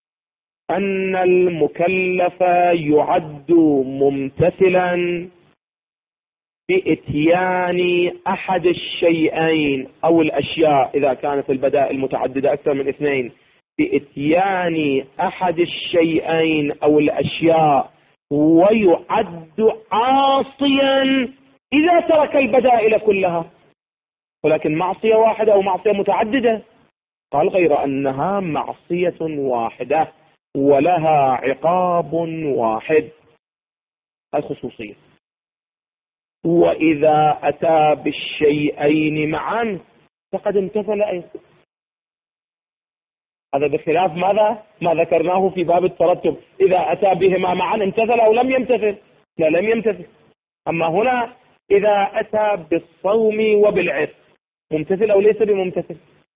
أن المكلف يعد ممتثلا بإتيان أحد الشيئين أو الأشياء، إذا كانت البدائل متعددة أكثر من اثنين، بإتيان أحد الشيئين أو الأشياء، ويعد عاصيا إذا ترك البدائل كلها. ولكن معصية واحدة أو معصية متعددة؟ قال غير أنها معصية واحدة ولها عقاب واحد، الخصوصية. وإذا أتى بالشيئين معا فقد امتثل أيضا. هذا بخلاف ماذا؟ ما ذكرناه في باب الترتب، إذا أتى بهما معا امتثل أو لم يمتثل؟ لا، لم يمتثل. أما هنا إذا أتى بالصوم وبالعتق ممتثل أو ليس بممتثل؟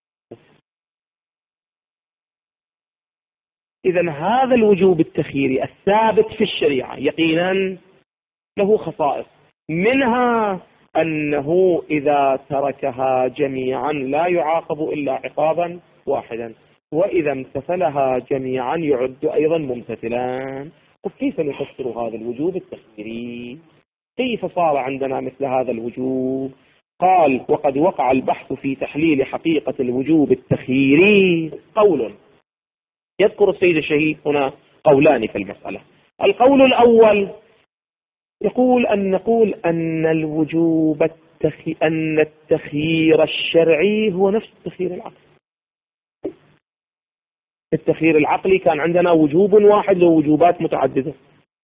إذن هذا الوجوب التخييري الثابت في الشريعة يقينا له خصائص، منها أنه إذا تركها جميعا لا يعاقب إلا عقابا واحدا، وإذا امتثلها جميعا يعد أيضا ممتثلا. كيف نفسر هذا الوجوب التخييري؟ كيف صار عندنا مثل هذا الوجوب؟ قال وقد وقع البحث في تحليل حقيقة الوجوب التخييري قول. يذكر السيد الشهيد هنا قولان في المسألة. القول الأول يقول أن نقول أن الوجوب التخي... أن التخيير الشرعي هو نفس التخيير العقلي. التخيير العقلي كان عندنا وجوب واحد له وجوبات متعددة،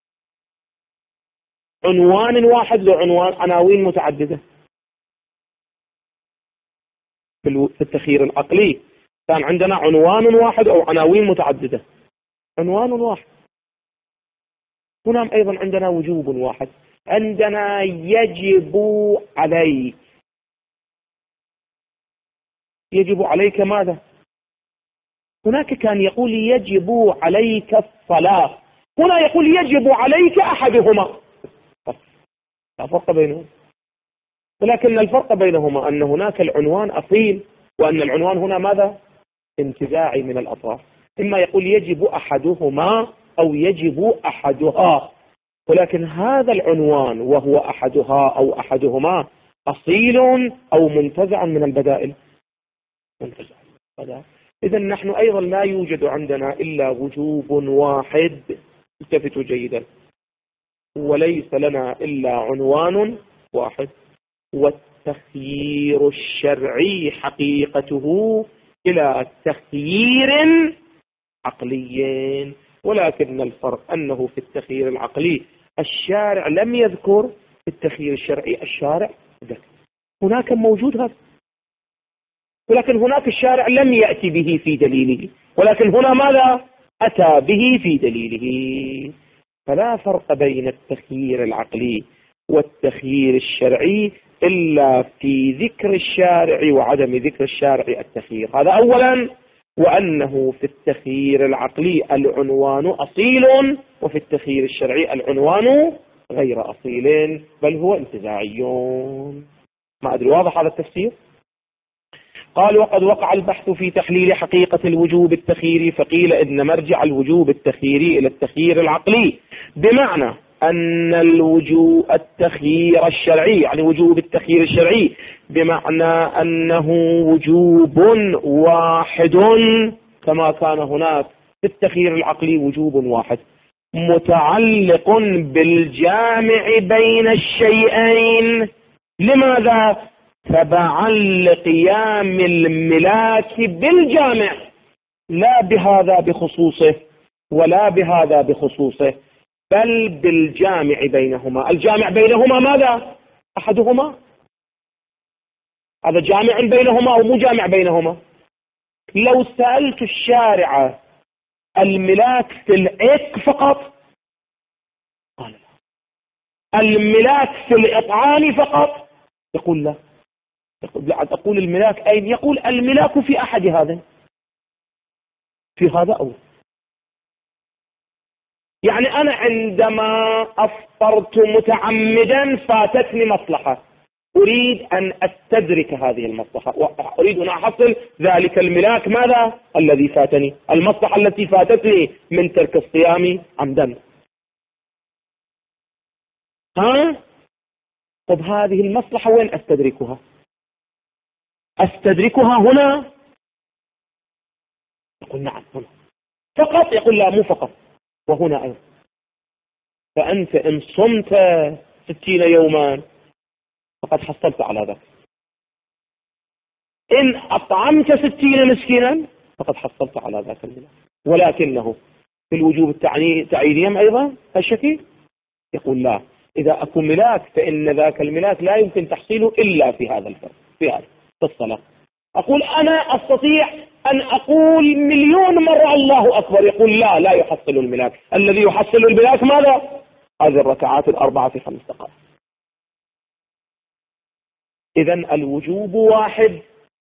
عنوان واحد له عنوان عناوين متعددة. في التخيير العقلي كان عندنا عنوان واحد أو عناوين متعددة، عنوان واحد. هنا أيضا عندنا وجوب واحد، عندنا يجب عليك. يجب عليك ماذا؟ هناك كان يقول يجب عليك الصلاة، هنا يقول يجب عليك أحدهما، لا فرق بينهم. ولكن الفرق بينهما أن هناك العنوان أصيل، وأن العنوان هنا ماذا؟ انتزاعي من الأطراف. إما يقول يجب أحدهما أو يجب أحدها، ولكن هذا العنوان وهو أحدها أو أحدهما أصيل أو منتزع من البدائل؟ منتزع من البدائل. إذن نحن أيضا لا يوجد عندنا إلا وجوب واحد التفتوا جيدا. وليس لنا إلا عنوان واحد، والتخيير الشرعي حقيقته إلى تخيير عقلي، ولكن الفرق أنه في التخيير العقلي الشارع لم يذكر، في التخيير الشرعي الشارع ذكر. هناك موجود هذا، ولكن هناك الشارع لم يأتي به في دليله، ولكن هنا ماذا؟ أتى به في دليله. فلا فرق بين التخيير العقلي والتخيير الشرعي إلا في ذكر الشارع وعدم ذكر الشارع التخيير. هذا أولا. وأنه في التخيير العقلي العنوان أصيل، وفي التخيير الشرعي العنوان غير أصيل بل هو انتزاعي. ما أدري واضح هذا التفسير؟ قال: وقد وقع البحث في تحليل حقيقة الوجوب التخييري، فقيل إن مرجع الوجوب التخييري إلى التخيير العقلي، بمعنى أن الوجوب التخيير الشرعي، يعني وجوب التخيير الشرعي بمعنى أنه وجوب واحد، كما كان هناك في التخيير العقلي وجوب واحد متعلق بالجامع بين الشيئين. لماذا؟ تبعا لقيام الملاك بالجامع، لا بهذا بخصوصه ولا بهذا بخصوصه، بل بالجامع بينهما. الجامع بينهما ماذا؟ أحدهما. هذا جامع بينهما أو مو جامع بينهما؟ لو سألت الشارع الملاك في العك فقط قال لا. الملاك في الإطعام فقط يقول لا. تقول الملاك أين؟ يقول الملاك في أحد هذا، في هذا أو. يعني أنا عندما أفطرت متعمدا فاتتني مصلحة، أريد أن أستدرك هذه المصلحة، وأريد أن أحصل ذلك الملاك ماذا؟ الذي فاتني، المصلحة التي فاتتني من ترك الصيام عمدا. ها؟ طب هذه المصلحة وين أستدركها؟ أستدركها هنا؟ يقول نعم هنا فقط. يقول لا مو فقط، وهنا أيضا. فأنت إن صمت ستين يوما فقد حصلت على ذلك، إن أطعمت ستين مسكينا فقد حصلت على ذاك الملاك. ولكنه في الوجوب التعييني أيضا الشكيل يقول لا، إذا أكون ملاك فإن ذاك الملاك لا يمكن تحصيله إلا في هذا الفرق، في هذا في الصلاة. أقول أنا أستطيع أن أقول مليون مرة الله أكبر، يقول لا، لا يحصل الملاك. الذي يحصل الملاك ماذا؟ هذه الركعات الأربعة في خمس دقائق. إذن الوجوب واحد،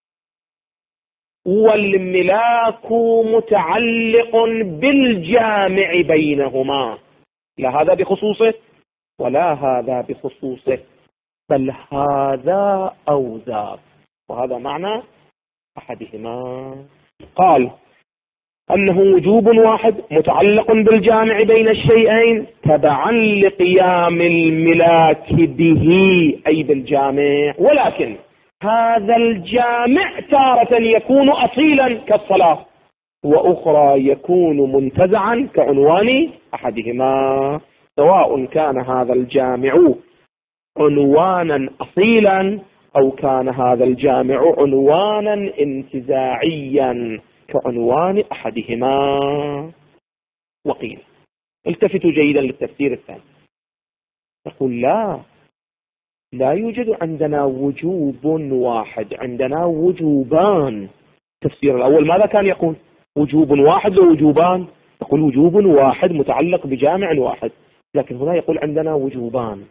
والملاك متعلق بالجامع بينهما، لا هذا بخصوصه ولا هذا بخصوصه، بل هذا أو ذاك، وهذا معنى أحدهما. قال أنه وجوب واحد متعلق بالجامع بين الشيئين تبعا لقيام الملاك به، أي بالجامع. ولكن هذا الجامع تارة يكون أصيلا كالصلاة، وأخرى يكون منتزعا كعنوان أحدهما، سواء كان هذا الجامع عنوانا أصيلا أو كان هذا الجامع عنوانا انتزاعيا كعنوان أحدهما. وقيل، التفتوا جيدا للتفسير الثاني، يقول لا، لا يوجد عندنا وجوب واحد، عندنا وجوبان. التفسير الأول ماذا كان يقول؟ وجوب واحد ووجوبان، يقول وجوب واحد متعلق بجامع واحد، لكن هنا يقول عندنا وجوبان.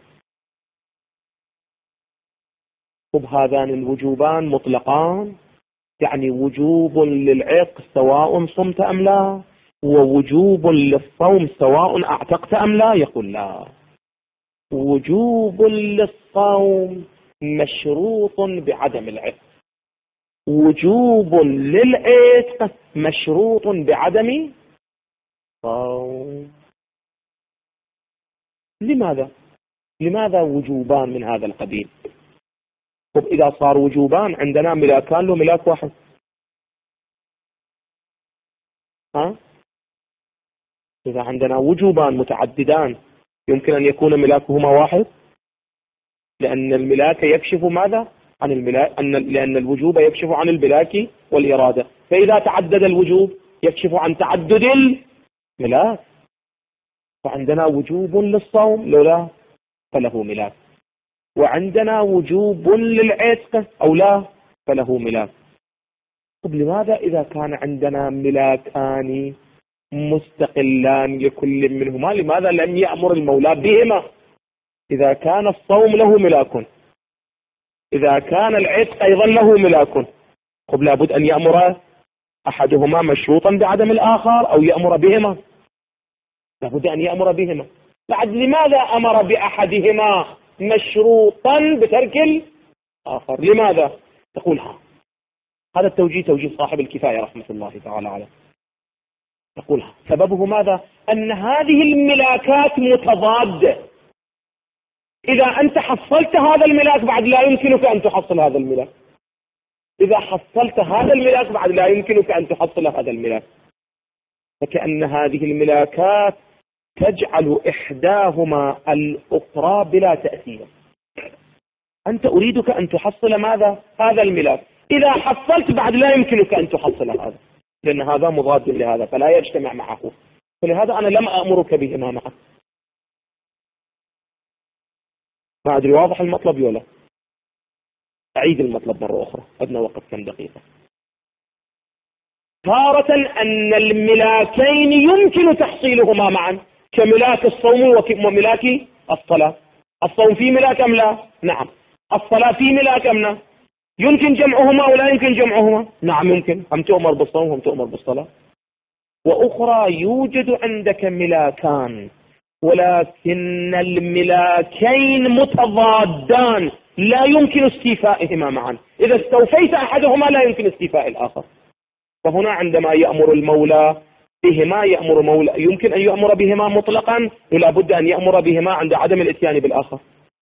هذان الوجوبان مطلقان، يعني وجوب للعتق سواء صمت أم لا، ووجوب للصوم سواء أعتقت أم لا. يقول لا، وجوب للصوم مشروط بعدم العتق، وجوب للعتق مشروط بعدم الصوم. لماذا؟ لماذا وجوبان من هذا القبيل؟ طب إذا صار وجوبان عندنا ملاكان له ملاك واحد، ها؟ إذا عندنا وجوبان متعددان يمكن أن يكون ملاكهما واحد، لأن الملاك يكشف ماذا؟ عن الملاك، أن لأن الوجوب يكشف عن الملاك والإرادة، فإذا تعدد الوجوب يكشف عن تعدد الملاك. فعندنا وجوب للصوم لولا فله ملاك، وعندنا وجوب للعتق أو لا فله ملاك. طب لماذا إذا كان عندنا ملاكان مستقلان لكل منهما لماذا لم يأمر المولى بهما؟ إذا كان الصوم له ملاك، إذا كان العتق أيضا له ملاك، طب لابد أن يأمر أحدهما مشروطا بعدم الآخر أو يأمر بهما، لابد أن يأمر بهما. بعد لماذا أمر بأحدهما مشروطا بترك الآخر؟ لماذا؟ تقول ها هذا التوجيه توجيه صاحب الكفاية رحمة الله تعالى عليه. تقول ها سببه ماذا؟ أن هذه الملاكات متضادة. إذا أنت حصلت هذا الملاك بعد لا يمكنك أن تحصل هذا الملاك، إذا حصلت هذا الملاك بعد لا يمكنك أن تحصل هذا الملاك، فكأن هذه الملاكات تجعل إحداهما الأخرى بلا تأثير. أنت أريدك أن تحصل ماذا؟ هذا الملاك، إذا حصلت بعد لا يمكنك أن تحصل هذا، لأن هذا مضاد لهذا فلا يجتمع معه، فلهذا أنا لم أأمرك بهما معا. ما أدري واضح المطلب ولا؟ أعيد المطلب مرة أخرى، أدنى وقت كم دقيقة. تارة أن الملاكين يمكن تحصيلهما معا كملاك الصوم وملاك الصلاة. الصوم فيه ملاك أم لا؟ نعم. الصلاة فيه ملاك أم لا؟ يمكن جمعهما ولا يمكن جمعهما؟ نعم يمكن، هم تؤمر بالصوم وهم تؤمر بالصلاة. وأخرى يوجد عندك ملاكان ولكن الملاكين متضادان لا يمكن استيفائهما معا، إذا استوفيت أحدهما لا يمكن استيفاء الآخر. فهنا عندما يأمر المولى بهما يأمر مولى يمكن أن يأمر بهما مطلقا ولا بد أن يأمر بهما عند عدم الاتيان بالآخر.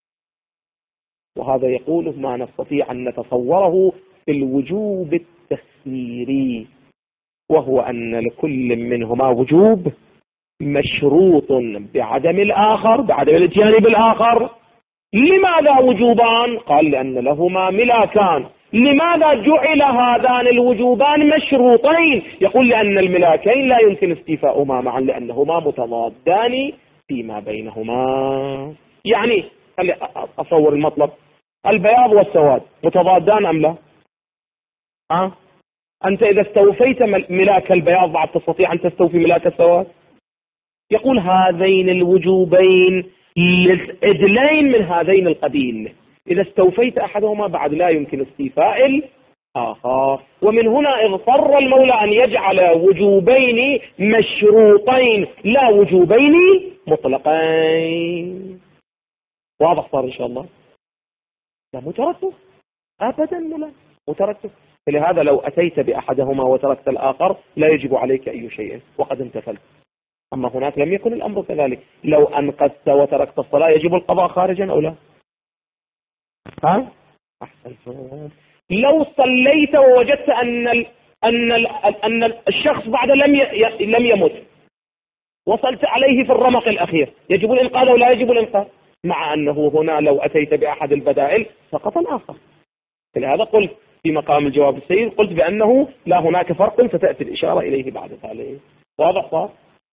وهذا يقول ما نستطيع أن نتصوره في الوجوب التخييري، وهو أن لكل منهما وجوب مشروط بعدم الآخر بعدم الاتيان بالآخر. لماذا وجوبان؟ قال لأن لهما ملاكان. لماذا جعل هذان الوجوبان مشروطين؟ يقول لأن الملاكين لا يمكن استيفاؤهما معا لأنهما متضادان فيما بينهما. يعني أصور المطلب، البياض والسواد متضادان أم لا؟ أه؟ أنت إذا استوفيت ملاك البياض بعد تستطيع أن تستوفي ملاك السواد؟ يقول هذين الوجوبين للعدلين من هذين القبيل، إذا استوفيت أحدهما بعد لا يمكن استيفاء الآخر. ومن هنا اضطر المولى أن يجعل وجوبين مشروطين لا وجوبين مطلقين. واضح صار إن شاء الله؟ لا مترتب أبدا، لا مترتب. فلهذا لو أتيت بأحدهما وتركت الآخر لا يجب عليك أي شيء وقد انتفلت. أما هناك لم يكن الأمر كذلك، لو أنقذت وتركت الصلاة يجب القضاء خارجا أو لا؟ ها؟ أحسن. لو صليت ووجدت أن ال أن ال أن الشخص بعد لم ي... لم يمت وصلت عليه في الرمق الأخير يجب الإنقاذ أو لا يجب الإنقاذ؟ مع أنه هنا لو أتيت بأحد البدائل سقط الآخر. لهذا قلت في مقام الجواب السيد قلت بأنه لا هناك فرق ستأتي الإشارة إليه بعد ذلك. واضح صار؟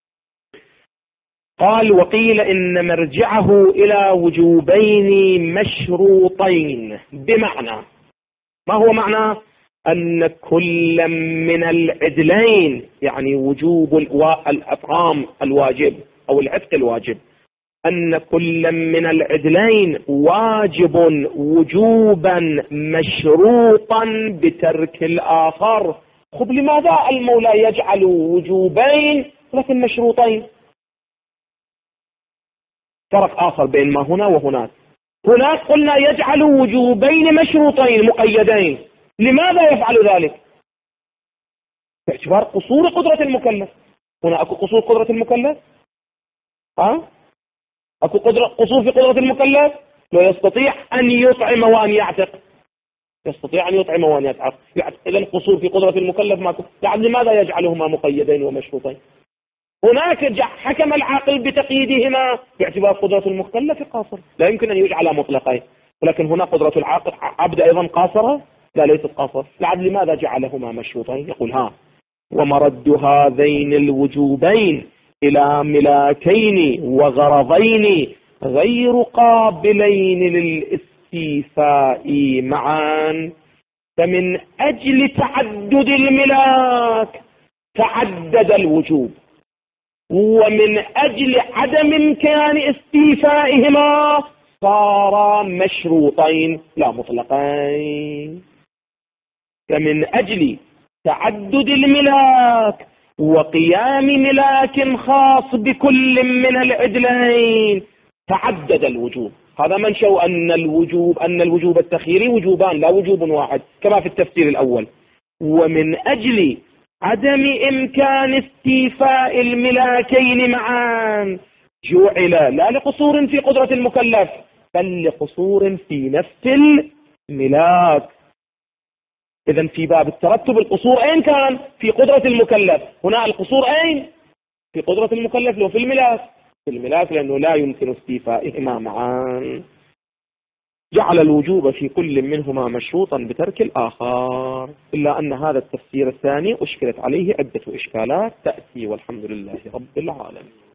قال وقيل إن مرجعه إلى وجوبين مشروطين، بمعنى ما هو معنى؟ أن كل من العدلين يعني وجوب الأطعام الواجب أو العتق الواجب، أن كل من العدلين واجب وجوبا مشروطا بترك الآخر. خب لماذا المولى يجعل وجوبين لكن مشروطين؟ فرق آخر بين ما هنا وهناك. هناك قلنا يجعل وجوبين مشروطين مقيدين، لماذا يفعل ذلك؟ باعتبار قصور قدرة المكلف. هنا أكو قصور قدرة المكلف؟ ها؟ أكو قدرة قصور في قدرة المكلف؟ لا يستطيع أن يطعم وأن يعتق، يستطيع أن يطعم وأن يعتق. إذا قصور في قدرة المكلف ما كو. يعني لماذا يجعلهما مقيدين ومشروطين؟ هناك حكم العاقل بتقييدهما باعتبار قدرة المكلف قاصر، لا يمكن أن يجعل مطلقين، ولكن هنا قدرة العاقل عبد أيضا قاصرة، لا ليست قاصرة. العبد لماذا جعلهما مشروطين؟ يقول ها: ومرد هذين الوجوبين إلى ملاكين وغرضين غير قابلين للاستيفاء معا، فمن أجل تعدد الملاك تعدد الوجوب، ومن أجل عدم إمكان استيفائهما صارا مشروطين لا مطلقين. فمن أجل تعدد الملاك وقيام ملاك خاص بكل من العدلين تعدد الوجوب. هذا منشأ أن الوجوب أن الوجوب التخييري وجوبان لا وجوب واحد كما في التفسير الأول. ومن أجل عدم إمكان استيفاء الملاكين معا جعل لا لقصور في قدرة المكلف بل لقصور في نفس الملاك. إذن في باب الترتب القصور أين كان؟ في قدرة المكلف. هنا القصور أين؟ في قدرة المكلف لو في الملاك، في الملاك لأنه لا يمكن استيفائهما معا. جعل الوجوب في كل منهما مشروطا بترك الآخر، إلا أن هذا التفسير الثاني أشكلت عليه عدة إشكالات تأتي، والحمد لله رب العالمين.